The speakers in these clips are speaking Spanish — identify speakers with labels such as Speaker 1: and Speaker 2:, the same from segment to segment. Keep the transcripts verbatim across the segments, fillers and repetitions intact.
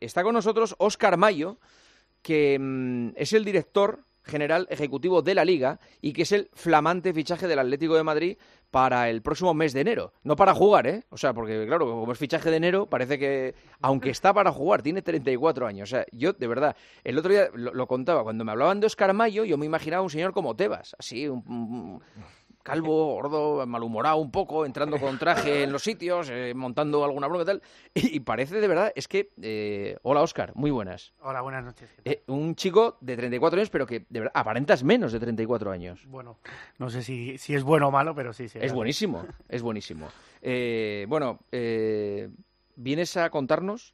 Speaker 1: está con nosotros Óscar Mayo, que mmm, es el director general ejecutivo de la Liga y que es el flamante fichaje del Atlético de Madrid para el próximo mes de enero. No para jugar, ¿eh? O sea, porque claro, como es fichaje de enero, parece que, aunque está para jugar, tiene treinta y cuatro años. O sea, yo, de verdad, el otro día lo, lo contaba, cuando me hablaban de Óscar Mayo, yo me imaginaba un señor como Tebas, así, un... un calvo, gordo, malhumorado un poco, entrando con traje en los sitios, eh, montando alguna broma y tal. Y, y parece de verdad, es que... Eh, hola, Óscar, muy buenas.
Speaker 2: Hola, buenas noches.
Speaker 1: Eh, un chico de treinta y cuatro años, pero que de verdad aparentas menos de treinta y cuatro años.
Speaker 2: Bueno, no sé si, si es bueno o malo, pero sí. sí
Speaker 1: es buenísimo, es buenísimo. Eh, bueno, eh, vienes a contarnos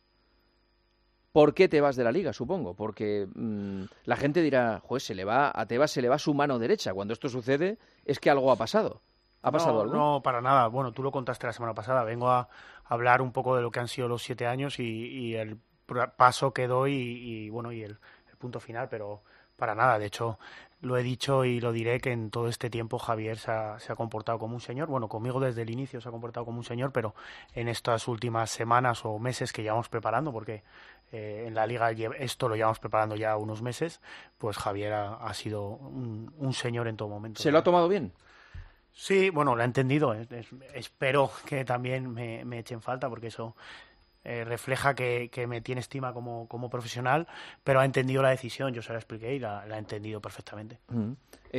Speaker 1: por qué te vas de la Liga, supongo. Porque mmm, la gente dirá, joder, se le va, a Tebas se le va su mano derecha. Cuando esto sucede es que algo ha pasado. ¿Ha pasado
Speaker 2: no,
Speaker 1: algo?
Speaker 2: No, para nada. Bueno, tú lo contaste la semana pasada. Vengo a hablar un poco de lo que han sido los siete años y, y el paso que doy y, y bueno, y el, el punto final, pero para nada. De hecho, lo he dicho y lo diré que en todo este tiempo Javier se ha, se ha comportado como un señor. Bueno, conmigo desde el inicio se ha comportado como un señor, pero en estas últimas semanas o meses que llevamos preparando, porque eh, en la Liga esto lo llevamos preparando ya unos meses, pues Javier ha, ha sido un, un señor en todo momento.
Speaker 1: ¿Se lo ha tomado bien?
Speaker 2: Sí, bueno, lo ha entendido. Es, es, espero que también me, me echen falta, porque eso eh, refleja que, que me tiene estima como, como profesional, pero ha entendido la decisión. Yo se la expliqué y la, la ha entendido perfectamente.
Speaker 1: Mm.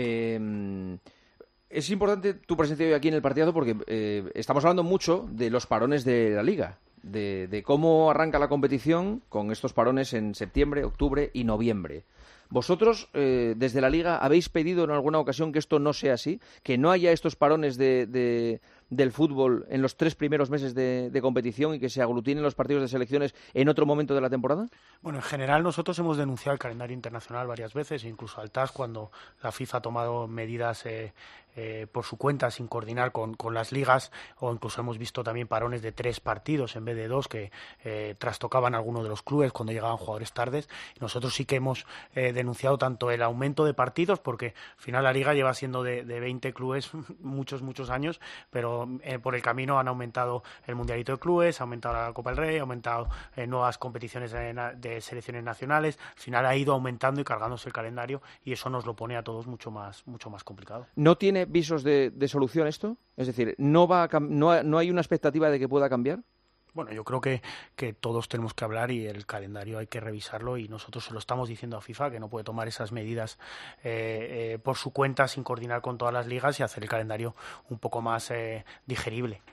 Speaker 1: Eh, es importante tu presencia hoy aquí en el partido porque eh, estamos hablando mucho de los parones de la Liga, de, de cómo arranca la competición con estos parones en septiembre, octubre y noviembre. ¿Vosotros, eh, desde la Liga, habéis pedido en alguna ocasión que esto no sea así? ¿Que no haya estos parones de, de, del fútbol en los tres primeros meses de, de competición y que se aglutinen los partidos de selecciones en otro momento de la temporada?
Speaker 2: Bueno, en general nosotros hemos denunciado el calendario internacional varias veces, incluso al T A S cuando la FIFA ha tomado medidas eh, eh, por su cuenta sin coordinar con, con las ligas, o incluso hemos visto también parones de tres partidos en vez de dos que eh, trastocaban algunos de los clubes cuando llegaban jugadores tardes. Nosotros sí que hemos eh, denunciado tanto el aumento de partidos, porque al final la Liga lleva siendo de, de veinte clubes muchos, muchos años, pero eh, por el camino han aumentado el Mundialito de Clubes, ha aumentado la Copa del Rey, ha aumentado eh, nuevas competiciones de, de selecciones nacionales. Al final ha ido aumentando y cargándose el calendario y eso nos lo pone a todos mucho más, mucho más complicado.
Speaker 1: ¿No tiene visos de, de solución esto? Es decir, ¿no, va a, no, ¿no hay una expectativa de que pueda cambiar?
Speaker 2: Bueno, yo creo que, que todos tenemos que hablar y el calendario hay que revisarlo y nosotros se lo estamos diciendo a FIFA que no puede tomar esas medidas eh, eh, por su cuenta sin coordinar con todas las ligas y hacer el calendario un poco más eh, digerible.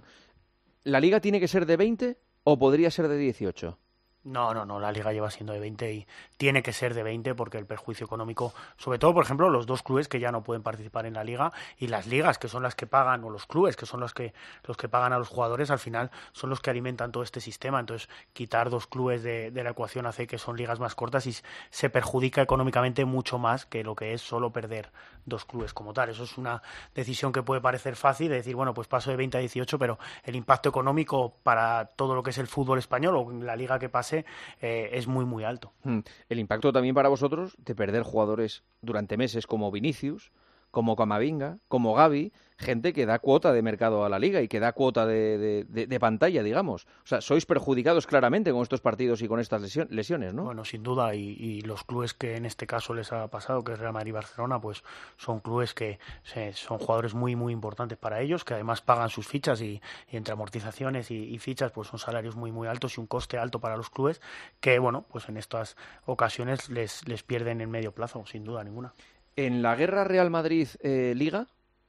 Speaker 1: ¿La Liga tiene que ser de veinte o podría ser de dieciocho?
Speaker 2: No, no, no, la Liga lleva siendo de veinte y tiene que ser de veinte porque el perjuicio económico, sobre todo, por ejemplo, los dos clubes que ya no pueden participar en la Liga y las ligas que son las que pagan, o los clubes que son los que los que pagan a los jugadores, al final son los que alimentan todo este sistema. Entonces, quitar dos clubes de, de la ecuación hace que son ligas más cortas y se perjudica económicamente mucho más que lo que es solo perder dos clubes como tal. Eso es una decisión que puede parecer fácil, de decir, bueno, pues paso de veinte a dieciocho, pero el impacto económico para todo lo que es el fútbol español o la liga que pase Eh, es muy muy alto.
Speaker 1: El impacto también para vosotros de perder jugadores durante meses como Vinicius, como Camavinga, como Gavi, gente que da cuota de mercado a la Liga y que da cuota de, de, de, de pantalla, digamos. O sea, sois perjudicados claramente con estos partidos y con estas lesiones, ¿no?
Speaker 2: Bueno, sin duda, y, y los clubes que en este caso les ha pasado, que es Real Madrid y Barcelona, pues son clubes que se, son jugadores muy muy importantes para ellos, que además pagan sus fichas y, y entre amortizaciones y, y fichas pues son salarios muy muy altos y un coste alto para los clubes que, bueno, pues en estas ocasiones les, les pierden en medio plazo, sin duda ninguna.
Speaker 1: En la guerra Real Madrid-Liga,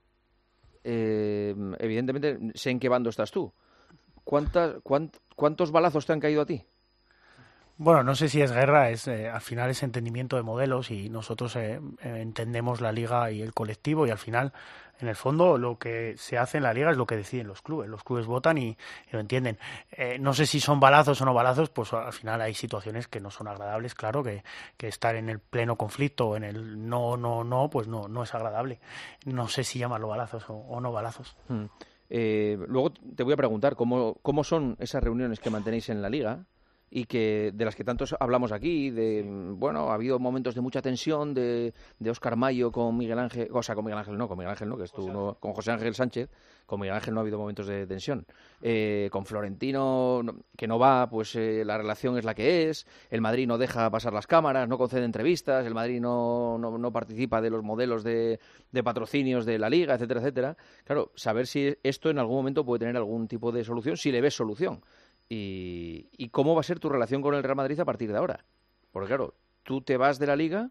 Speaker 1: eh, eh, evidentemente sé en qué bando estás tú. ¿Cuántas, cuánt, ¿Cuántos balazos te han caído a ti?
Speaker 2: Bueno, no sé si es guerra, es eh, al final es entendimiento de modelos y nosotros eh, entendemos la liga y el colectivo y al final, en el fondo, lo que se hace en la liga es lo que deciden los clubes. Los clubes votan y, y lo entienden. Eh, no sé si son balazos o no balazos, pues al final hay situaciones que no son agradables, claro, que, que estar en el pleno conflicto o en el no, no, no, pues no, no es agradable. No sé si llamarlo balazos o, o no balazos.
Speaker 1: Hmm. Eh, luego te voy a preguntar cómo, cómo son esas reuniones que mantenéis en la liga. y que de las que tantos hablamos aquí, de, bueno, ha habido momentos de mucha tensión de, de Óscar Mayo con Miguel Ángel, o sea, con Miguel Ángel no, con Miguel Ángel no, que es tú, no, con José Ángel Sánchez, con Miguel Ángel no ha habido momentos de tensión. Eh, con Florentino, que no va, pues eh, la relación es la que es, el Madrid no deja pasar las cámaras, no concede entrevistas, el Madrid no, no, no participa de los modelos de, de patrocinios de la Liga, etcétera, etcétera. Claro, saber si esto en algún momento puede tener algún tipo de solución, si le ves solución. Y, y cómo va a ser tu relación con el Real Madrid a partir de ahora. Porque claro, tú te vas de la Liga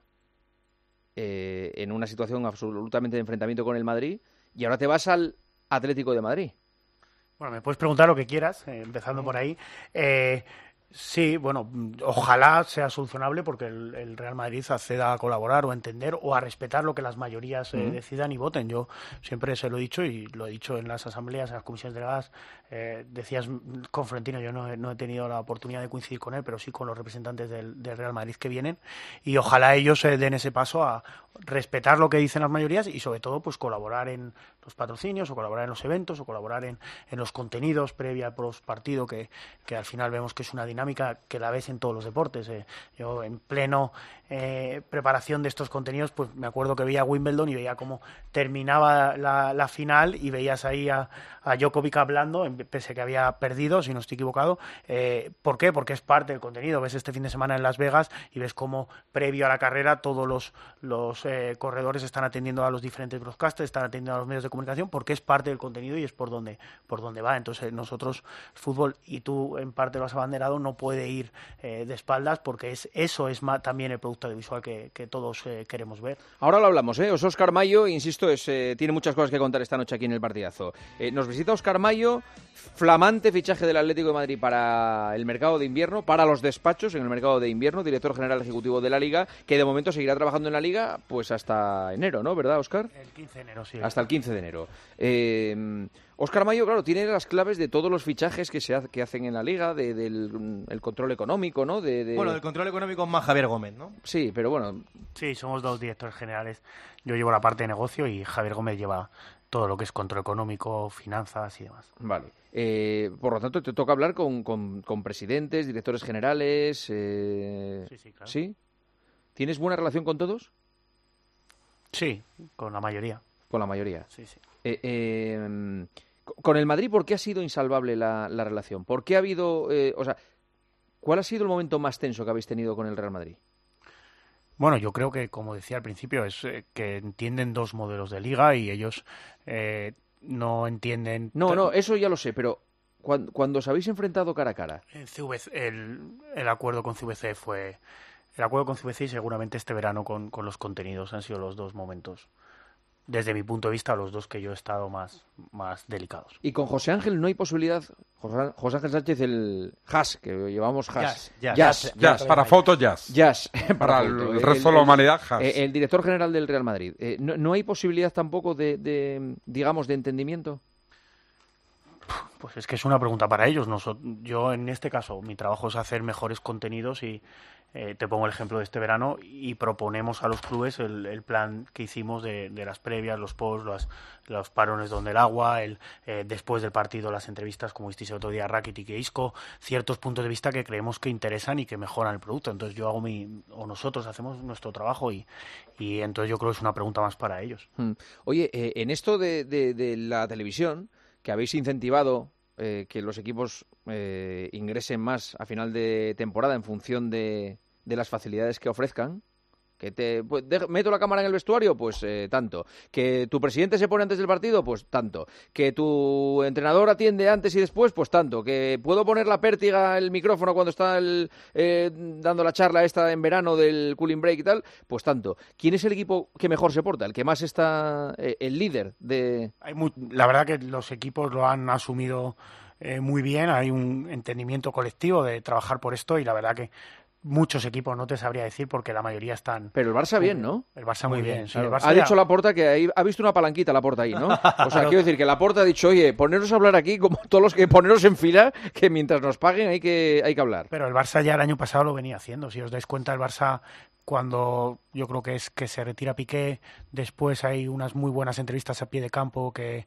Speaker 1: eh, en una situación absolutamente de enfrentamiento con el Madrid y ahora te vas al Atlético de Madrid.
Speaker 2: Bueno, me puedes preguntar lo que quieras, eh, empezando por ahí. Eh, sí, bueno, ojalá sea solucionable porque el, el Real Madrid acceda a colaborar o a entender o a respetar lo que las mayorías eh, uh-huh. decidan y voten. Yo siempre se lo he dicho y lo he dicho en las asambleas, en las comisiones delegadas. Eh, decías con Florentino, yo no he, no he tenido la oportunidad de coincidir con él, pero sí con los representantes del, del Real Madrid que vienen, y ojalá ellos eh, den ese paso a respetar lo que dicen las mayorías y sobre todo pues colaborar en los patrocinios o colaborar en los eventos o colaborar en, en los contenidos previa al partido, que, que al final vemos que es una dinámica que la ves en todos los deportes. Eh. Yo en pleno eh, preparación de estos contenidos, pues me acuerdo que veía Wimbledon y veía cómo terminaba la, la final y veías ahí a, a Djokovic hablando, pese a que había perdido, si no estoy equivocado. Eh, ¿Por qué? Porque es parte del contenido. Ves este fin de semana en Las Vegas y ves cómo previo a la carrera todos los, los eh, corredores están atendiendo a los diferentes broadcasters, están atendiendo a los medios de comunicación, porque es parte del contenido y es por donde, por donde va. Entonces nosotros, fútbol, y tú en parte lo has abanderado, no puede ir eh, de espaldas, porque es eso es más, también el producto audiovisual que, que todos eh, queremos ver.
Speaker 1: Ahora lo hablamos, ¿eh? Óscar Mayo, insisto, es, eh, tiene muchas cosas que contar esta noche aquí en el partidazo. Eh, nos visita Óscar Mayo, flamante fichaje del Atlético de Madrid para el mercado de invierno, para los despachos en el mercado de invierno, director general ejecutivo de la Liga, que de momento seguirá trabajando en la Liga pues hasta enero, ¿no? ¿Verdad, Óscar?
Speaker 2: El quince de enero, sí.
Speaker 1: Hasta el quince de enero. Eh, Óscar Mayo, claro, tiene las claves de todos los fichajes que se ha, que hacen en la Liga, de, del el control económico, ¿no? De, de...
Speaker 3: Bueno, el control económico es más Javier Gómez, ¿no?
Speaker 1: Sí, pero bueno...
Speaker 2: Sí, somos dos directores generales. Yo llevo la parte de negocio y Javier Gómez lleva todo lo que es control económico, finanzas y demás.
Speaker 1: Vale. Eh, por lo tanto, te toca hablar con, con, con presidentes, directores generales... Eh...
Speaker 2: Sí, sí, claro.
Speaker 1: ¿Sí? ¿Tienes buena relación con todos?
Speaker 2: Sí, con la mayoría.
Speaker 1: Con la mayoría.
Speaker 2: Sí, sí.
Speaker 1: Eh, eh, con el Madrid, ¿por qué ha sido insalvable la, la relación? ¿Por qué ha habido... Eh, o sea, ¿cuál ha sido el momento más tenso que habéis tenido con el Real Madrid?
Speaker 2: Bueno, yo creo que, como decía al principio, es eh, que entienden dos modelos de liga y ellos eh, no entienden...
Speaker 1: No, no, eso ya lo sé, pero cuando, cuando os habéis enfrentado cara a cara...
Speaker 2: En C V C, el, el acuerdo con C V C fue... El acuerdo con C V C y seguramente este verano con, con los contenidos han sido los dos momentos, desde mi punto de vista, los dos que yo he estado más, más delicados.
Speaker 1: Y con José Ángel no hay posibilidad... José, José Ángel Sánchez, el Haas, que llevamos Haas.
Speaker 3: Jazz, jazz,
Speaker 4: jazz, jazz, jazz para fotos jazz.
Speaker 1: Jazz, para,
Speaker 4: para
Speaker 1: foto.
Speaker 4: el, el resto de la humanidad, Haas.
Speaker 1: El, el director general del Real Madrid. Eh, no, ¿No hay posibilidad tampoco de, de, digamos, de entendimiento?
Speaker 2: Pues es que es una pregunta para ellos. Nosotros, yo, en este caso, mi trabajo es hacer mejores contenidos y eh, te pongo el ejemplo de este verano y proponemos a los clubes el, el plan que hicimos de, de las previas, los posts, los, los parones donde el agua, el eh, después del partido las entrevistas, como visteis el otro día, Rakitic y Isco, ciertos puntos de vista que creemos que interesan y que mejoran el producto. Entonces yo hago mi, o nosotros hacemos nuestro trabajo y, y entonces yo creo que es una pregunta más para ellos.
Speaker 1: Hmm. Oye, eh, en esto de, de, de la televisión, que habéis incentivado eh, que los equipos eh, ingresen más a final de temporada en función de, de las facilidades que ofrezcan, que te pues, de, meto la cámara en el vestuario, pues eh, tanto, que tu presidente se pone antes del partido, pues tanto, que tu entrenador atiende antes y después, pues tanto, que puedo poner la pértiga, el micrófono cuando está el, eh, dando la charla esta en verano del cooling break y tal, pues tanto. ¿Quién es el equipo que mejor se porta, el que más está, eh, el líder de...?
Speaker 2: Hay muy, la verdad que los equipos lo han asumido eh, muy bien, hay un entendimiento colectivo de trabajar por esto y la verdad que muchos equipos, no te sabría decir porque la mayoría están...
Speaker 1: Pero el Barça bien, ¿no?
Speaker 2: El Barça muy, muy bien, bien, sí.
Speaker 1: Claro.
Speaker 2: El Barça
Speaker 1: ha
Speaker 2: ya...
Speaker 1: dicho Laporta que ahí, ha visto una palanquita Laporta ahí, ¿no? O sea, quiero decir que Laporta ha dicho, oye, poneros a hablar aquí como todos los que poneros en fila, que mientras nos paguen hay que, hay que hablar.
Speaker 2: Pero el Barça ya el año pasado lo venía haciendo. Si os dais cuenta, el Barça, cuando yo creo que es que se retira Piqué, después hay unas muy buenas entrevistas a pie de campo que,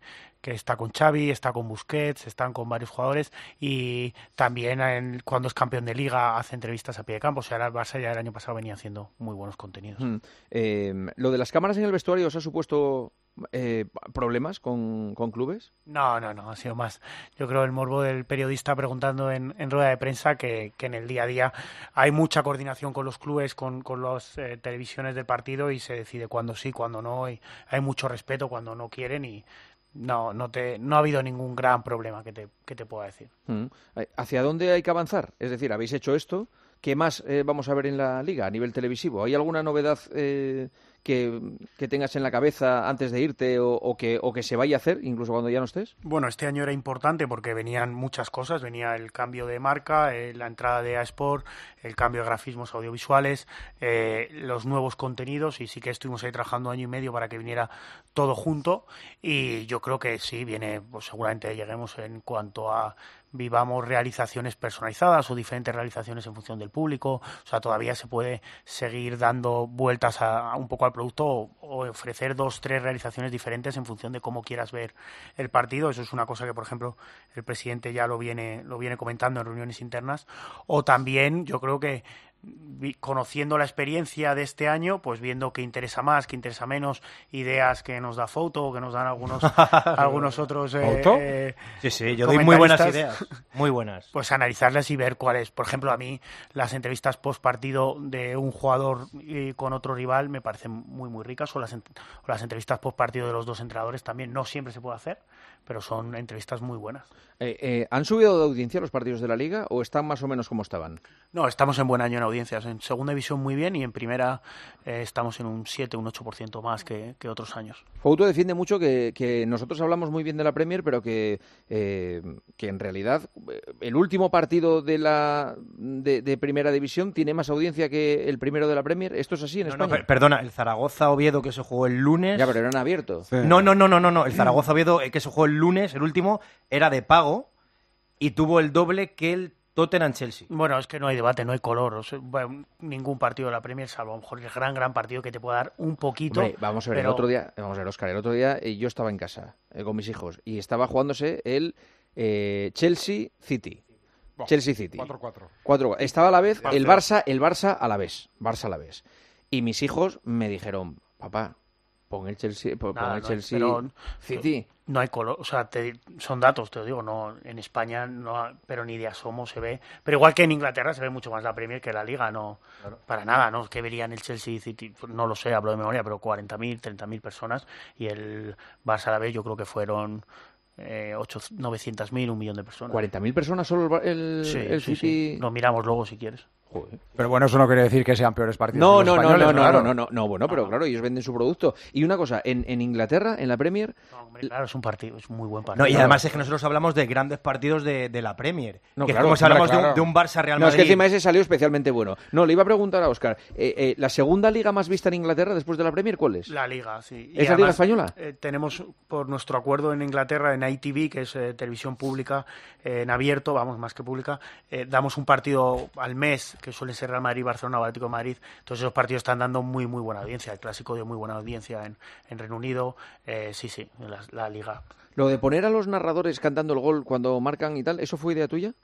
Speaker 2: que está con Xavi, está con Busquets, están con varios jugadores y también en, cuando es campeón de Liga hace entrevistas a pie de campo. O sea, el Barça ya el año pasado venía haciendo muy buenos contenidos.
Speaker 1: Mm. Eh, ¿Lo de las cámaras en el vestuario os ha supuesto eh, problemas con, con clubes?
Speaker 2: No, no, no, ha sido más. Yo creo el morbo del periodista preguntando en, en rueda de prensa que, que en el día a día hay mucha coordinación con los clubes, con, con las eh, televisiones del partido y se decide cuándo sí, cuándo no. Y hay mucho respeto cuando no quieren y no, no, te, no ha habido ningún gran problema que te, que te pueda decir.
Speaker 1: Mm. ¿Hacia dónde hay que avanzar? Es decir, habéis hecho esto. ¿Qué más eh, vamos a ver en la Liga a nivel televisivo? ¿Hay alguna novedad eh, que, que tengas en la cabeza antes de irte o, o, que, o que se vaya a hacer, incluso cuando ya no estés?
Speaker 2: Bueno, este año era importante porque venían muchas cosas. Venía el cambio de marca, eh, la entrada de A-Sport, el cambio de grafismos audiovisuales, eh, los nuevos contenidos y sí que estuvimos ahí trabajando año y medio para que viniera todo junto y yo creo que sí, viene, pues seguramente lleguemos en cuanto a vivamos realizaciones personalizadas o diferentes realizaciones en función del público. O sea, todavía se puede seguir dando vueltas a, a un poco al producto o, o ofrecer dos, tres realizaciones diferentes en función de cómo quieras ver el partido. Eso es una cosa que, por ejemplo, el presidente ya lo viene, lo viene comentando en reuniones internas. O también, yo creo que conociendo la experiencia de este año, pues viendo qué interesa más, qué interesa menos, ideas que nos da Foto, que nos dan algunos algunos otros eh, eh,
Speaker 3: sí, sí, yo doy muy buenas ideas, muy buenas.
Speaker 2: Pues analizarlas y ver cuáles. Por ejemplo, a mí las entrevistas post partido de un jugador y con otro rival me parecen muy muy ricas, o las, o las entrevistas post partido de los dos entrenadores también. No siempre se puede hacer, pero son entrevistas muy buenas.
Speaker 1: Eh, eh, ¿Han subido de audiencia los partidos de la Liga o están más o menos como estaban?
Speaker 2: No, estamos en buen año en audiencias. En segunda división muy bien y en primera eh, estamos en un siete, un ocho por ciento más que, que otros años.
Speaker 1: Fouto defiende mucho que, que nosotros hablamos muy bien de la Premier, pero que, eh, que en realidad el último partido de la de, de primera división tiene más audiencia que el primero de la Premier. ¿Esto es así en
Speaker 3: no,
Speaker 1: España?
Speaker 3: No, per perdona, el Zaragoza-Oviedo que se jugó el lunes...
Speaker 1: Ya, pero eran abiertos.
Speaker 3: Sí. No, no, no, no, no, no. El Zaragoza-Oviedo que se jugó el lunes, el último, era de pago y tuvo el doble que el Tottenham-Chelsea.
Speaker 2: Bueno, es que no hay debate, no hay color. O sea, bueno, ningún partido de la Premier, salvo a lo mejor el gran, gran partido que te pueda dar un poquito.
Speaker 1: Hombre, vamos a ver,
Speaker 2: pero...
Speaker 1: el otro día, vamos a ver, Óscar, el otro día eh, yo estaba en casa eh, con mis hijos y estaba jugándose el eh, Chelsea-City. Oh, Chelsea-City.
Speaker 4: cuatro cuatro.
Speaker 1: cuatro, estaba a la vez el Barça, el Barça a la vez. Barça a la vez. Y mis hijos me dijeron, papá, pon el Chelsea, pon
Speaker 2: Nada,
Speaker 1: el
Speaker 2: no
Speaker 1: Chelsea
Speaker 2: hay, pero,
Speaker 1: City.
Speaker 2: No hay color, o sea, te, son datos, te lo digo, no en España no, pero ni de asomo se ve, pero igual que en Inglaterra se ve mucho más la Premier que la Liga, no, claro. Para nada, no, que verían el Chelsea City, no lo sé, hablo de memoria, pero cuarenta mil, treinta mil personas y el Barça a la vez yo creo que fueron eh, novecientos mil, un millón de personas.
Speaker 1: ¿cuarenta mil personas solo el,
Speaker 2: sí,
Speaker 1: el
Speaker 2: sí,
Speaker 1: City?
Speaker 2: Sí. Lo miramos luego si quieres.
Speaker 1: Joder.
Speaker 5: Pero bueno, eso no quiere decir que sean peores partidos.
Speaker 1: No,
Speaker 5: que los
Speaker 1: no, no,
Speaker 5: españoles,
Speaker 1: no, no,
Speaker 5: claro.
Speaker 1: no, no, no, no, bueno, pero claro, ellos venden su producto. Y una cosa, en, en Inglaterra, en la Premier...
Speaker 2: No, hombre, claro, es un partido, es un muy buen partido.
Speaker 3: No, y además es que nosotros hablamos de grandes partidos de, de la Premier.
Speaker 1: No,
Speaker 3: que
Speaker 1: claro,
Speaker 3: es como si hablamos
Speaker 1: claro.
Speaker 3: de, un, de un Barça Real Madrid.
Speaker 1: No, es que encima ese salió especialmente bueno. No, le iba a preguntar a Óscar, eh, eh, ¿la segunda liga más vista en Inglaterra después de la Premier cuál es?
Speaker 2: La Liga, sí.
Speaker 1: ¿Es la Liga Española?
Speaker 2: Eh, tenemos, por nuestro acuerdo en Inglaterra, en I T V, que es eh, televisión pública, eh, en abierto, vamos, más que pública, eh, damos un partido al mes, que suele ser Real Madrid, Barcelona, Atlético de Madrid. Entonces esos partidos están dando muy, muy buena audiencia. El Clásico dio muy buena audiencia en, en Reino Unido. Eh, sí, sí, la, la Liga.
Speaker 1: Lo de poner a los narradores cantando el gol cuando marcan y tal, ¿eso fue idea tuya?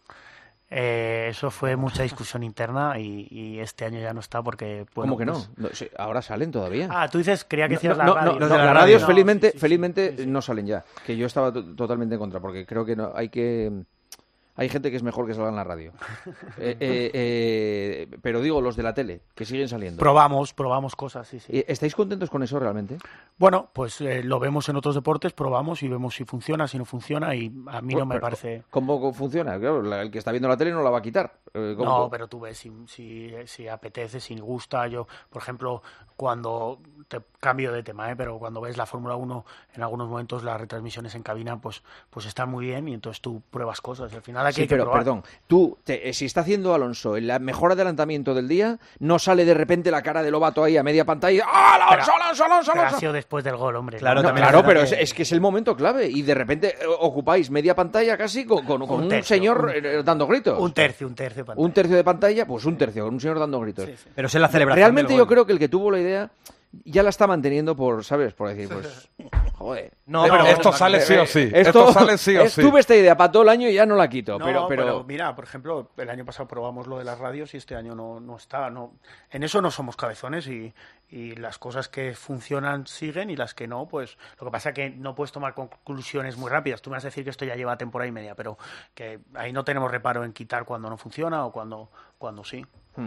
Speaker 2: Eh, eso fue mucha discusión interna y, y este año ya no está porque... Bueno,
Speaker 1: ¿Cómo que no?
Speaker 2: pues...
Speaker 1: no sí, ahora salen todavía.
Speaker 2: Ah, tú dices, creía que decías
Speaker 1: no,
Speaker 2: la
Speaker 1: no,
Speaker 2: radio.
Speaker 1: No,
Speaker 2: Los
Speaker 1: no,
Speaker 2: de la
Speaker 1: las
Speaker 2: radio,
Speaker 1: radios
Speaker 2: no,
Speaker 1: felizmente,
Speaker 2: sí, sí,
Speaker 1: felizmente
Speaker 2: sí, sí.
Speaker 1: no salen ya. Que yo estaba to- totalmente en contra porque creo que no, hay que... Hay gente que es mejor que salga en la radio. eh, eh, eh, pero digo, los de la tele, que siguen saliendo.
Speaker 2: Probamos, probamos cosas, sí, sí.
Speaker 1: ¿Estáis contentos con eso realmente?
Speaker 2: Bueno, pues eh, lo vemos en otros deportes, probamos y vemos si funciona, si no funciona y a mí no me
Speaker 1: Pero,
Speaker 2: parece...
Speaker 1: ¿Cómo funciona? Claro, la- el que está viendo la tele no la va a quitar. Eh, ¿cómo?
Speaker 2: No, pero tú ves si, si, si apetece, si gusta. Yo, por ejemplo, cuando te cambio de tema, ¿eh? Pero cuando ves la Fórmula uno, en algunos momentos las retransmisiones en cabina pues, pues están muy bien y entonces tú pruebas cosas. Al final aquí
Speaker 1: Sí,
Speaker 2: hay que
Speaker 1: pero
Speaker 2: probar.
Speaker 1: perdón, tú, te, eh, si está haciendo Alonso el mejor adelantamiento del día, no sale de repente la cara de Lobato ahí a media pantalla. ¡Ah, Alonso,
Speaker 2: Pero-
Speaker 1: Alonso, Alonso,
Speaker 2: Pero ha
Speaker 1: Alonso!
Speaker 2: sido después del gol, hombre.
Speaker 3: Claro,
Speaker 2: ¿no?
Speaker 1: No,
Speaker 3: también
Speaker 1: claro,
Speaker 3: es verdad
Speaker 1: pero es,
Speaker 3: que-
Speaker 1: es que es el momento clave y de repente eh, ocupáis media pantalla casi con, con- con
Speaker 2: Un
Speaker 1: un,
Speaker 2: tercio,
Speaker 1: señor
Speaker 2: un-
Speaker 1: eh, dando gritos.
Speaker 2: Un tercio, un tercio. de pantalla.
Speaker 1: Un tercio de pantalla, pues un tercio, con un señor dando gritos.
Speaker 2: Sí, sí.
Speaker 3: Pero es en la celebración
Speaker 1: Realmente
Speaker 3: del
Speaker 1: yo
Speaker 3: gol.
Speaker 1: creo que el que tuvo la idea ya la está manteniendo por, ¿sabes? Por decir, pues, joder.
Speaker 4: No, pero esto sale sí o sí.
Speaker 1: Esto,
Speaker 4: Esto sale sí o sí.
Speaker 1: Tuve esta idea para todo el año y ya no la quito.
Speaker 2: No,
Speaker 1: pero, pero...
Speaker 2: pero mira, por ejemplo, el año pasado probamos lo de las radios y este año no, no está. No, en eso no somos cabezones y, y las cosas que funcionan siguen y las que no, pues lo que pasa es que no puedes tomar conclusiones muy rápidas. Tú me vas a decir que esto ya lleva temporada y media, pero que ahí no tenemos reparo en quitar cuando no funciona o cuando, cuando sí.
Speaker 1: Hmm.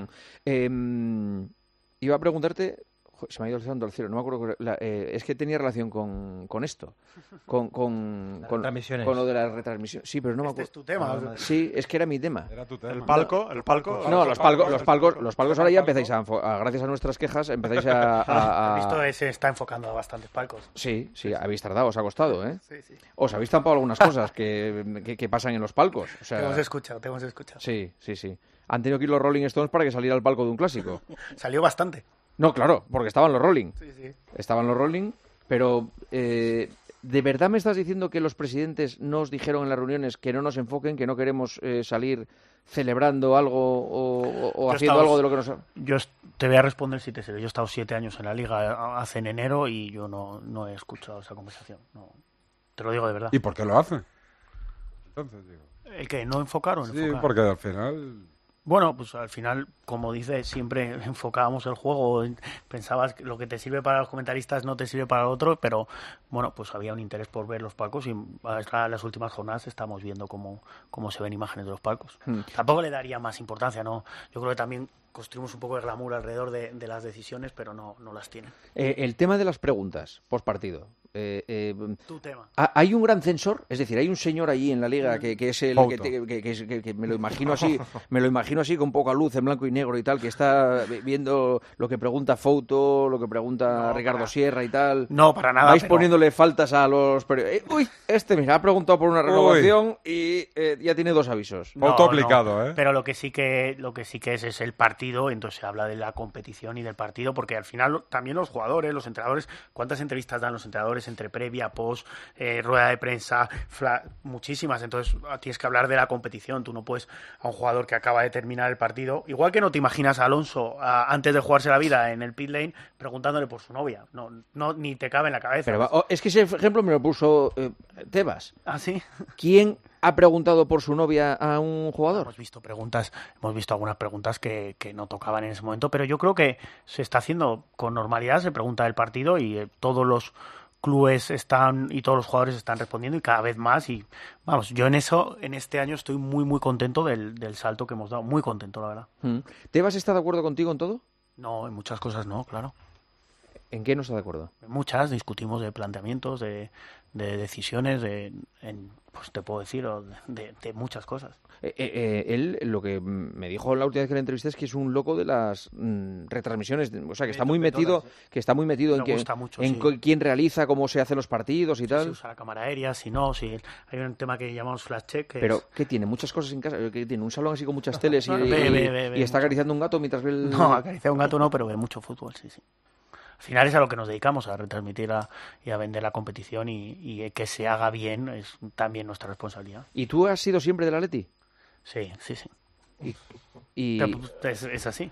Speaker 1: Eh, iba a preguntarte... Se me ha ido el santo al cielo, no me acuerdo. La, eh, es que tenía relación con, con esto, con, con, con, con lo de la retransmisión. Sí, pero no me
Speaker 2: Este
Speaker 1: acuerdo.
Speaker 2: es tu tema.
Speaker 1: Ah, sí, es que era mi tema.
Speaker 4: Era tu tema.
Speaker 6: El palco, el palco.
Speaker 1: No, los palcos, los palcos, los palcos ahora ya empezáis a, a gracias a nuestras quejas, empezáis a... a, a...
Speaker 2: He visto que se está enfocando a bastantes palcos.
Speaker 1: Sí, sí, habéis tardado, os ha costado, ¿eh?
Speaker 2: Sí, sí.
Speaker 1: Os habéis tampado algunas cosas que, que, que pasan en los palcos. O sea,
Speaker 2: Te hemos escuchado, te hemos escuchado.
Speaker 1: Sí, sí, sí. Han tenido que ir los Rolling Stones para que saliera al palco de un clásico.
Speaker 2: Salió bastante.
Speaker 1: No, claro, porque estaban los Rolling.
Speaker 2: Sí, sí.
Speaker 1: Estaban los Rolling, pero eh, ¿de verdad me estás diciendo que los presidentes no os dijeron en las reuniones que no nos enfoquen, que no queremos eh, salir celebrando algo o, o haciendo
Speaker 2: estado,
Speaker 1: algo de lo que nos...
Speaker 2: Yo te voy a responder si te sé. Yo he estado siete años en la Liga hace en enero y yo no, no he escuchado esa conversación. No, te lo digo de verdad.
Speaker 4: ¿Y por qué lo hacen? Entonces, digo.
Speaker 2: ¿El qué? ¿No enfocar o no
Speaker 4: Sí,
Speaker 2: enfocar?
Speaker 4: porque al final...
Speaker 2: Bueno, pues al final, como dices, siempre enfocábamos el juego. Pensabas que lo que te sirve para los comentaristas no te sirve para el otro, pero bueno, pues había un interés por ver los palcos y a las últimas jornadas estamos viendo cómo, cómo se ven imágenes de los palcos. Hmm. Tampoco le daría más importancia, ¿no? Yo creo que también construimos un poco de glamour alrededor de, de las decisiones, pero no, no las tienen.
Speaker 1: Eh, el tema de las preguntas post partido. Eh, eh,
Speaker 2: tu tema.
Speaker 1: ¿Hay un gran censor? Es decir, hay un señor allí en la liga que, que es el que, que, que, que, que me lo imagino así, me lo imagino así con poca luz, en blanco y negro y tal, que está viendo lo que pregunta Fouto, lo que pregunta no, Ricardo
Speaker 2: para...
Speaker 1: Sierra y tal.
Speaker 2: No, para nada.
Speaker 1: Vais
Speaker 2: pero...
Speaker 1: poniéndole faltas a los periodistas. Uy, este mira, ha preguntado por una renovación Uy. y eh, ya tiene dos avisos.
Speaker 4: No, Fouto aplicado,
Speaker 2: no,
Speaker 4: ¿eh?
Speaker 2: Pero lo que sí que lo que sí que es es el partido, entonces se habla de la competición y del partido, porque al final también los jugadores, los entrenadores, ¿cuántas entrevistas dan los entrenadores entre previa, post, eh, rueda de prensa? Fla, muchísimas, entonces tienes que hablar de la competición. Tú no puedes a un jugador que acaba de terminar el partido, igual que no te imaginas a Alonso a, antes de jugarse la vida en el pit lane preguntándole por su novia, no, no ni te cabe en la cabeza.
Speaker 1: Pero oh, es que ese ejemplo me lo puso eh, Tebas.
Speaker 2: ¿Ah, sí?
Speaker 1: ¿Quién ha preguntado por su novia a un jugador?
Speaker 2: Hemos visto preguntas, hemos visto algunas preguntas que, que no tocaban en ese momento, pero yo creo que se está haciendo con normalidad, se pregunta del partido y eh, todos los clubes están y todos los jugadores están respondiendo y cada vez más, y vamos, yo en eso en este año estoy muy muy contento del, del salto que hemos dado, muy contento la verdad.
Speaker 1: Mm. ¿Tebas está de acuerdo contigo en todo?
Speaker 2: No, en muchas cosas no, claro.
Speaker 1: ¿En qué no está de acuerdo?
Speaker 2: En muchas, discutimos de planteamientos, de, de decisiones, de, en, pues te puedo decir, de, de muchas cosas.
Speaker 1: Eh, eh, él lo que me dijo la última vez que le entrevisté es que es un loco de las mm, retransmisiones, o sea, que está muy metido, todas, ¿eh? que está muy metido
Speaker 2: me
Speaker 1: en, que,
Speaker 2: mucho,
Speaker 1: en
Speaker 2: sí.
Speaker 1: quién realiza, cómo se hacen los partidos y
Speaker 2: sí,
Speaker 1: tal.
Speaker 2: Si usa la cámara aérea, si no, si hay un tema que llamamos flash check. Que
Speaker 1: Pero
Speaker 2: es...
Speaker 1: ¿qué tiene? Muchas cosas en casa, ¿qué tiene? Un salón así con muchas teles y,
Speaker 2: ve,
Speaker 1: y,
Speaker 2: ve, ve, ve,
Speaker 1: y está
Speaker 2: mucho.
Speaker 1: acariciando un gato mientras ve el...
Speaker 2: No, acariciar un gato no, pero ve mucho fútbol, sí, sí. Al final es a lo que nos dedicamos, a retransmitir a, y a vender la competición y, y que se haga bien es también nuestra responsabilidad.
Speaker 1: ¿Y tú has sido siempre del Atleti?
Speaker 2: Sí, sí, sí.
Speaker 1: Y, y...
Speaker 2: Pero, es, es así.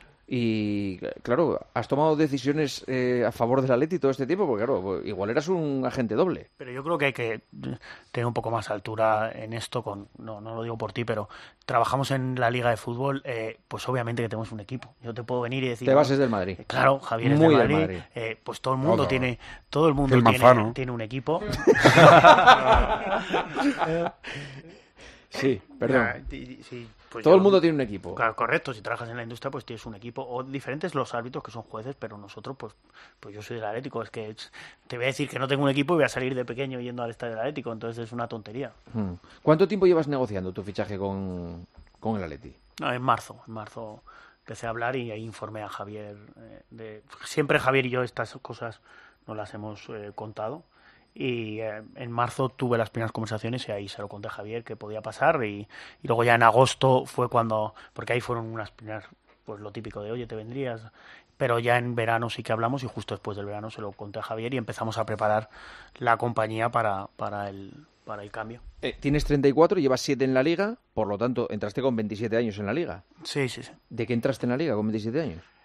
Speaker 1: Y claro, has tomado decisiones eh, a favor del Atleti todo este tiempo, porque claro, igual eras un agente doble.
Speaker 2: Pero yo creo que hay que tener un poco más altura en esto, con no, no lo digo por ti, pero trabajamos en la Liga de Fútbol, eh, pues obviamente que tenemos un equipo. Yo te puedo venir y decir...
Speaker 1: Te vas del Madrid.
Speaker 2: Eh, claro, Javier es
Speaker 1: Muy
Speaker 2: del Madrid,
Speaker 1: del Madrid.
Speaker 2: Eh, pues todo el mundo
Speaker 4: Todo.
Speaker 2: tiene todo el mundo
Speaker 4: El
Speaker 2: tiene, tiene un equipo.
Speaker 1: Sí, perdón.
Speaker 2: Ah, sí, pues
Speaker 1: todo
Speaker 2: yo,
Speaker 1: el mundo tiene un equipo.
Speaker 2: Claro, correcto, si trabajas en la industria pues tienes un equipo, o diferentes los árbitros que son jueces, pero nosotros pues pues yo soy del Atlético, es que te voy a decir que no tengo un equipo y voy a salir de pequeño yendo al estadio del Atlético, entonces es una tontería.
Speaker 1: Hmm. ¿Cuánto tiempo llevas negociando tu fichaje con, con el Atleti?
Speaker 2: No, en marzo, en marzo empecé a hablar y ahí informé a Javier eh, de siempre Javier y yo estas cosas no las hemos eh, contado. Y eh, en marzo tuve las primeras conversaciones y ahí se lo conté a Javier que podía pasar y, y luego ya en agosto fue cuando, porque ahí fueron unas primeras, pues lo típico de oye, te vendrías, pero ya en verano sí que hablamos y justo después del verano se lo conté a Javier y empezamos a preparar la compañía para, para, el, para el cambio.
Speaker 1: Eh, tienes treinta y cuatro, llevas siete en la Liga, por lo tanto entraste con veintisiete años en la Liga.
Speaker 2: Sí, sí, sí.
Speaker 1: ¿De qué entraste en la Liga con veintisiete años?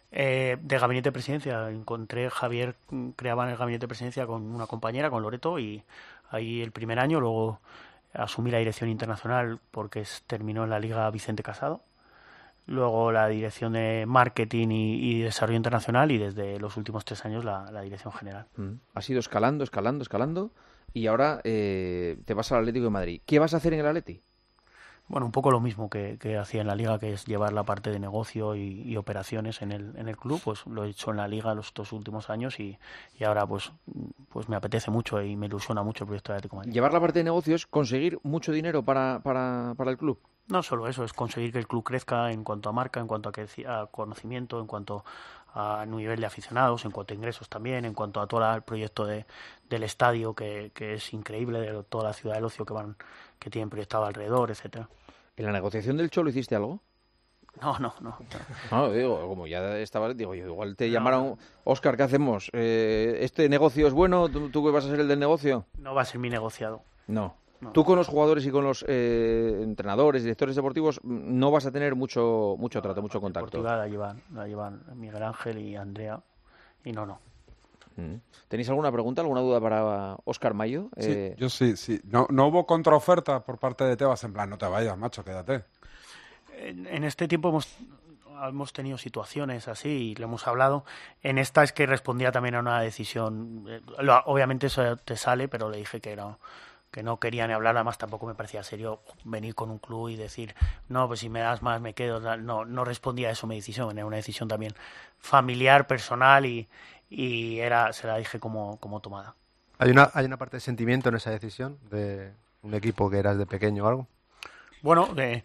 Speaker 2: Eh, de gabinete de presidencia. Encontré Javier, creaba en el gabinete de presidencia con una compañera, con Loreto, y ahí el primer año, luego asumí la dirección internacional porque terminó en la Liga Vicente Casado, luego la dirección de marketing y, y desarrollo internacional, y desde los últimos tres años la, la dirección general.
Speaker 1: Mm. Has ido escalando, escalando, escalando, y ahora eh, te vas al Atlético de Madrid. ¿Qué vas a hacer en el Atleti?
Speaker 2: Bueno, un poco lo mismo que, que hacía en la Liga, que es llevar la parte de negocio y, y operaciones en el, en el club. Pues lo he hecho en la Liga los dos últimos años y, y ahora pues, pues me apetece mucho y me ilusiona mucho el proyecto de Atlético de Madrid.
Speaker 1: Llevar la parte de negocios, conseguir mucho dinero para, para, para el club.
Speaker 2: No solo eso, es conseguir que el club crezca en cuanto a marca, en cuanto a, a conocimiento, en cuanto a nivel de aficionados, en cuanto a ingresos también, en cuanto a todo el proyecto de, del estadio, que, que es increíble, de toda la ciudad del ocio que van que tienen proyectado alrededor, etcétera.
Speaker 1: ¿En la negociación del Cholo hiciste algo?
Speaker 2: No, no, no.
Speaker 1: No, digo, como ya estaba, digo, igual te no, llamaron, Óscar, ¿qué hacemos? Eh, ¿Este negocio es bueno? ¿Tú, ¿Tú qué vas a ser el del negocio?
Speaker 2: No va a ser mi negociado.
Speaker 1: No.
Speaker 2: no.
Speaker 1: Tú con los jugadores y con los eh, entrenadores, directores deportivos, no vas a tener mucho mucho trato, mucho contacto.
Speaker 2: Portugal la llevan, la llevan Miguel Ángel y Andrea, y no, no.
Speaker 1: ¿Tenéis alguna pregunta, alguna duda para Óscar Mayo?
Speaker 4: Sí,
Speaker 1: eh...
Speaker 4: yo sí, sí. No, no hubo contraoferta por parte de Tebas, en plan, no te vayas, macho, quédate.
Speaker 2: En, en este tiempo hemos, hemos tenido situaciones así y lo hemos hablado. En esta es que respondía también a una decisión. Eh, lo, obviamente eso te sale, pero le dije que no, que no quería ni hablar. Además tampoco me parecía serio venir con un club y decir, no, pues si me das más me quedo. No, no respondía a eso mi decisión. Era una decisión también familiar, personal y... y era se la dije como, como tomada.
Speaker 6: ¿Hay una, ¿Hay una parte de sentimiento en esa decisión de un equipo que eras de pequeño o algo?
Speaker 2: Bueno, eh,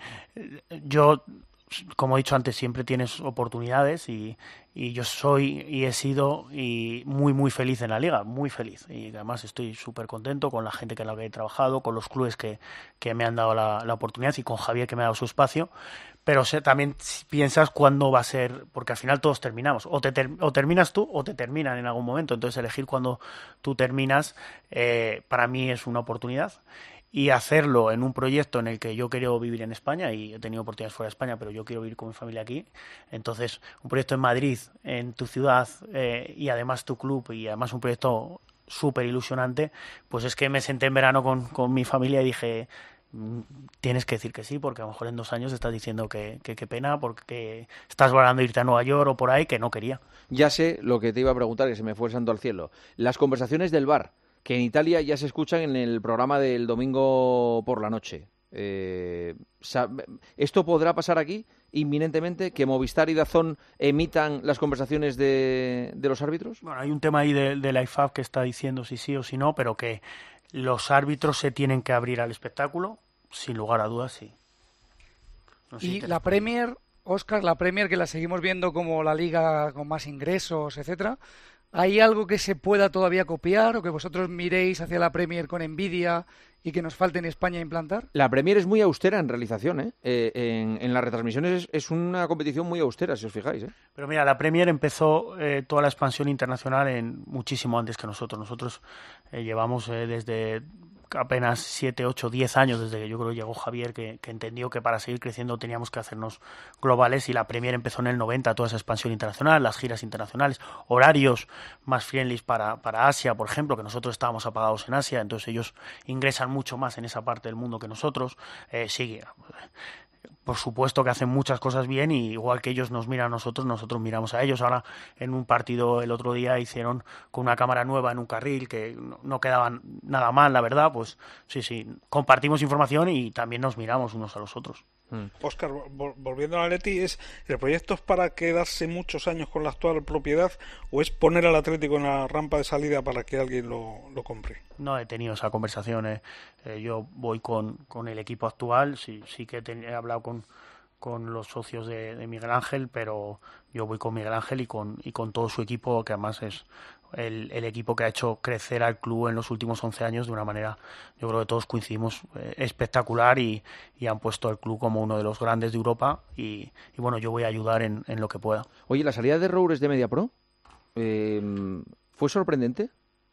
Speaker 2: yo, como he dicho antes, siempre tienes oportunidades y, y yo soy y he sido y muy, muy feliz en la Liga, muy feliz. Y además estoy súper contento con la gente con la que he trabajado, con los clubes que, que me han dado la, la oportunidad y con Javier que me ha dado su espacio. Pero sé, también piensas cuándo va a ser, porque al final todos terminamos. O, te ter, o terminas tú o te terminan en algún momento. Entonces elegir cuándo tú terminas eh, para mí es una oportunidad. Y hacerlo en un proyecto en el que yo quiero vivir en España, y he tenido oportunidades fuera de España, pero yo quiero vivir con mi familia aquí. Entonces, un proyecto en Madrid, en tu ciudad, eh, y además tu club, y además un proyecto súper ilusionante, pues es que me senté en verano con, con mi familia y dije, tienes que decir que sí, porque a lo mejor en dos años estás diciendo que qué pena, porque estás valorando irte a Nueva York o por ahí, que no quería.
Speaker 1: Ya sé lo que te iba a preguntar, que se me fue el santo al cielo. Las conversaciones del bar, que en Italia ya se escuchan en el programa del domingo por la noche. Eh, ¿Esto podrá pasar aquí inminentemente? ¿Que Movistar y DAZN emitan las conversaciones de, de los árbitros?
Speaker 2: Bueno, hay un tema ahí de, de la I F A B que está diciendo si sí o si no, pero que los árbitros se tienen que abrir al espectáculo, sin lugar a dudas, sí.
Speaker 7: No sé y si la Premier, Óscar, la Premier, que la seguimos viendo como la liga con más ingresos, etcétera, ¿hay algo que se pueda todavía copiar o que vosotros miréis hacia la Premier con envidia y que nos falte en España implantar?
Speaker 1: La Premier es muy austera en realización, ¿eh? eh en, en las retransmisiones es, es una competición muy austera, si os fijáis, ¿eh?
Speaker 2: Pero mira, la Premier empezó eh, toda la expansión internacional en muchísimo antes que nosotros. Nosotros eh, llevamos eh, desde apenas siete, ocho, diez años, desde que yo creo que llegó Javier, que, que entendió que para seguir creciendo teníamos que hacernos globales, y la Premier empezó en el noventa, toda esa expansión internacional, las giras internacionales, horarios más friendly para, para Asia, por ejemplo, que nosotros estábamos apagados en Asia, entonces ellos ingresan mucho más en esa parte del mundo que nosotros. Eh, sí, por supuesto que hacen muchas cosas bien, y igual que ellos nos miran a nosotros, nosotros miramos a ellos. Ahora en un partido el otro día hicieron con una cámara nueva en un carril que no quedaba nada mal, la verdad. Pues sí, sí, compartimos información y también nos miramos unos a los otros.
Speaker 8: Mm. Óscar, vol- volviendo al Atleti, ¿es el proyecto es para quedarse muchos años con la actual propiedad o es poner al Atlético en la rampa de salida para que alguien lo, lo compre?
Speaker 2: No he tenido esa conversación. Eh. Eh, yo voy con, con el equipo actual, sí, sí que he, he hablado con, con los socios de, de Miguel Ángel, pero yo voy con Miguel Ángel y con, y con todo su equipo, que además es el, el equipo que ha hecho crecer al club en los últimos once años de una manera, yo creo que todos coincidimos, eh, espectacular, y, y han puesto al club como uno de los grandes de Europa, y, y bueno, yo voy a ayudar en, en lo que pueda.
Speaker 1: Oye, ¿la salida de Roures de Mediapro eh, fue sorprendente?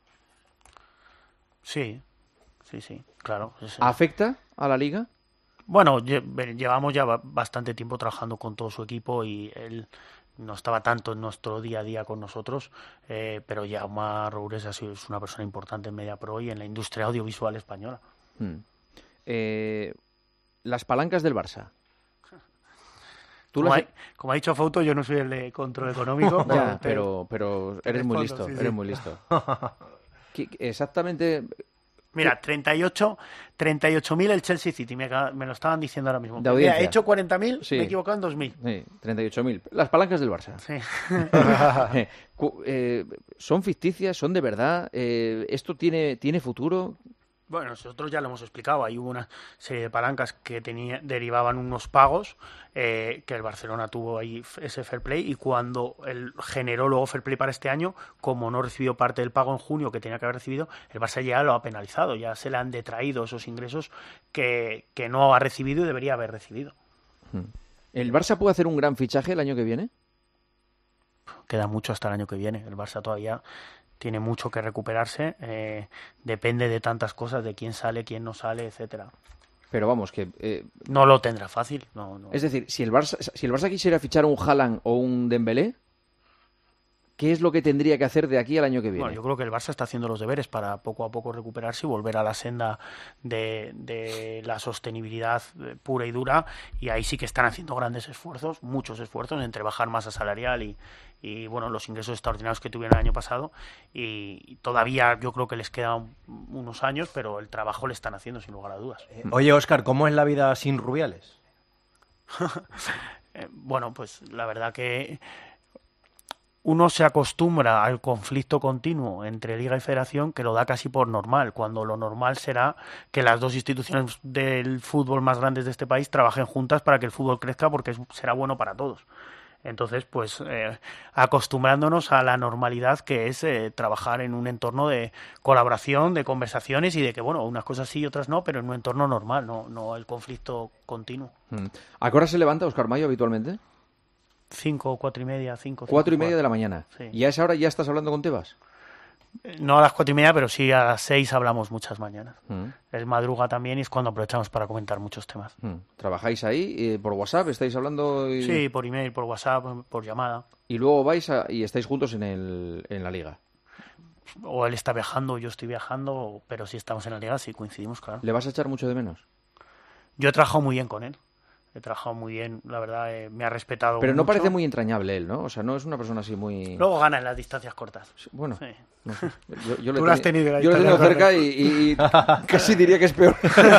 Speaker 2: Sí, sí, sí, claro. Sí, sí.
Speaker 1: ¿Afecta a la Liga?
Speaker 2: Bueno, llevamos ya bastante tiempo trabajando con todo su equipo y él no estaba tanto en nuestro día a día con nosotros, eh, pero Jaume Roures ha sido, es una persona importante en MediaPro y en la industria audiovisual española.
Speaker 1: Hmm. Eh, las palancas del Barça. ¿Tú
Speaker 2: Como,
Speaker 1: las...
Speaker 2: ha, como ha dicho Fouto, yo no soy el de control económico.
Speaker 1: Ya, pero, pero eres muy listo,
Speaker 2: sí,
Speaker 1: eres
Speaker 2: sí.
Speaker 1: muy listo. ¿Qué- Exactamente...
Speaker 2: Mira, treinta y ocho mil el Chelsea City, me, acaba- me lo estaban diciendo ahora mismo.
Speaker 1: De audiencia.
Speaker 2: Mira, he hecho cuarenta mil,
Speaker 1: Sí.
Speaker 2: me he equivocado en dos mil.
Speaker 1: Sí, treinta y ocho mil. Las palancas del Barça.
Speaker 2: Sí.
Speaker 1: Eh, cu- eh, ¿Son ficticias? ¿Son de verdad? Eh, ¿Esto tiene, tiene futuro?
Speaker 2: Bueno, nosotros ya lo hemos explicado. Ahí hubo una serie de palancas que tenía, derivaban unos pagos, eh, que el Barcelona tuvo ahí f- ese fair play, y cuando él generó luego fair play para este año, como no recibió parte del pago en junio que tenía que haber recibido, el Barça ya lo ha penalizado, ya se le han detraído esos ingresos que, que no ha recibido y debería haber recibido.
Speaker 1: ¿El Barça puede hacer un gran fichaje el año que viene?
Speaker 2: Queda mucho hasta el año que viene. El Barça todavía tiene mucho que recuperarse, eh, depende de tantas cosas, de quién sale, quién no sale, etcétera.
Speaker 1: Pero vamos, que... eh,
Speaker 2: No lo tendrá fácil. No, no.
Speaker 1: es decir, si el Barça, si el Barça quisiera fichar un Haaland o un Dembélé, ¿qué es lo que tendría que hacer de aquí al año que viene?
Speaker 2: Bueno, yo creo que el Barça está haciendo los deberes para poco a poco recuperarse y volver a la senda de, de la sostenibilidad eh, pura y dura, y ahí sí que están haciendo grandes esfuerzos, muchos esfuerzos, entre bajar masa salarial y, y bueno, los ingresos extraordinarios que tuvieron el año pasado, y, y todavía yo creo que les quedan unos años, pero el trabajo le están haciendo sin lugar a dudas.
Speaker 3: Oye, Óscar, ¿cómo es la vida sin Rubiales?
Speaker 2: Eh, bueno, pues la verdad que uno se acostumbra al conflicto continuo entre Liga y Federación, que lo da casi por normal, cuando lo normal será que las dos instituciones del fútbol más grandes de este país trabajen juntas para que el fútbol crezca, porque es- será bueno para todos. Entonces, pues eh, acostumbrándonos a la normalidad que es eh, trabajar en un entorno de colaboración, de conversaciones y de que, bueno, unas cosas sí y otras no, pero en un entorno normal, no, no el conflicto continuo.
Speaker 1: Mm. ¿A qué hora se levanta Óscar Mayo habitualmente?
Speaker 2: Cinco, cuatro y media, cinco.
Speaker 1: Cuatro y
Speaker 2: cinco,
Speaker 1: media de la mañana.
Speaker 2: Sí.
Speaker 1: ¿Y a esa hora ya estás hablando con Tebas?
Speaker 2: No a las cuatro y media, pero sí a las seis hablamos muchas mañanas.
Speaker 1: Mm.
Speaker 2: Es madruga también y es cuando aprovechamos para comentar muchos temas.
Speaker 1: Mm. ¿Trabajáis ahí eh, por WhatsApp? ¿Estáis hablando? Y...
Speaker 2: Sí, por email, por WhatsApp, por llamada.
Speaker 1: Y luego vais a- y estáis juntos en, el, en la liga.
Speaker 2: O él está viajando o yo estoy viajando, pero si estamos en la liga, sí coincidimos, claro.
Speaker 1: ¿Le vas a echar mucho de menos?
Speaker 2: Yo he trabajado muy bien con él. He trabajado muy bien, la verdad, eh, me ha respetado
Speaker 1: Pero no
Speaker 2: mucho.
Speaker 1: parece muy entrañable él, ¿no? O sea, no es una persona así muy...
Speaker 2: Luego gana en las distancias cortas.
Speaker 1: Bueno,
Speaker 2: Sí.
Speaker 1: no sé. Yo, yo
Speaker 2: Tú
Speaker 1: le
Speaker 2: lo has
Speaker 1: teni-
Speaker 2: tenido en la
Speaker 1: Yo lo he tenido
Speaker 2: distancia
Speaker 1: cerca y, y casi diría que es peor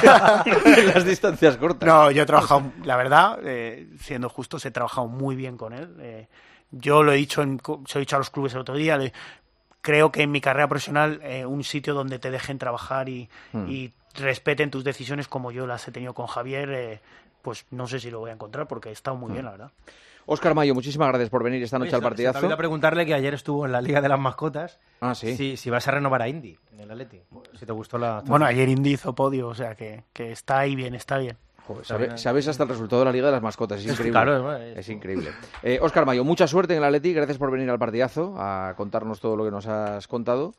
Speaker 1: en las distancias cortas.
Speaker 2: No, yo he trabajado, la verdad, eh, siendo justos, he trabajado muy bien con él. Eh, yo lo he dicho, en, co- se lo he dicho a los clubes el otro día, le- creo que en mi carrera profesional eh, un sitio donde te dejen trabajar y,
Speaker 1: Hmm.
Speaker 2: y respeten tus decisiones como yo las he tenido con Javier, eh, pues no sé si lo voy a encontrar porque he estado muy
Speaker 1: Hmm.
Speaker 2: bien, la verdad.
Speaker 1: Óscar Mayo, muchísimas gracias por venir esta noche
Speaker 3: Oye,
Speaker 1: al
Speaker 3: se- se te
Speaker 1: partidazo.
Speaker 3: olvidó preguntarle que ayer estuvo en la Liga de las Mascotas.
Speaker 1: Ah, sí.
Speaker 3: Si, si vas a renovar a Indy en el Atleti. Si te gustó la...
Speaker 2: Bueno, ayer Indy hizo podio, o sea que, que está ahí bien, está bien.
Speaker 1: Joder, sabe- sabes hasta el resultado de la Liga de las Mascotas, es increíble.
Speaker 3: Claro, es-
Speaker 1: es increíble. Eh, Óscar Mayo, mucha suerte en el Atleti, gracias por venir al partidazo a contarnos todo lo que nos has contado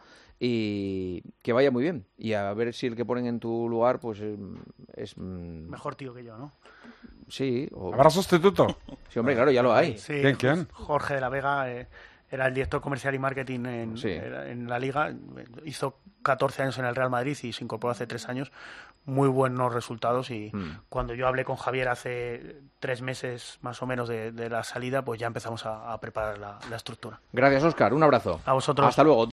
Speaker 1: y que vaya muy bien. Y a ver si el que ponen en tu lugar pues eh, es... mm,
Speaker 2: Mejor tío que yo, ¿no?
Speaker 1: Sí. O...
Speaker 4: ¿Habrá sustituto?
Speaker 1: Sí, hombre, claro, ya lo hay.
Speaker 2: Sí,
Speaker 4: ¿Quién, quién?
Speaker 2: Jorge de la Vega eh, era el director comercial y marketing en,
Speaker 1: Sí.
Speaker 2: era- en la Liga. Hizo catorce años en el Real Madrid y se incorporó hace tres años. Muy buenos resultados y
Speaker 1: Mm.
Speaker 2: cuando yo hablé con Javier hace tres meses más o menos de, de la salida, pues ya empezamos a, a preparar la, la estructura.
Speaker 1: Gracias, Óscar. Un abrazo.
Speaker 2: A vosotros.
Speaker 1: Hasta luego.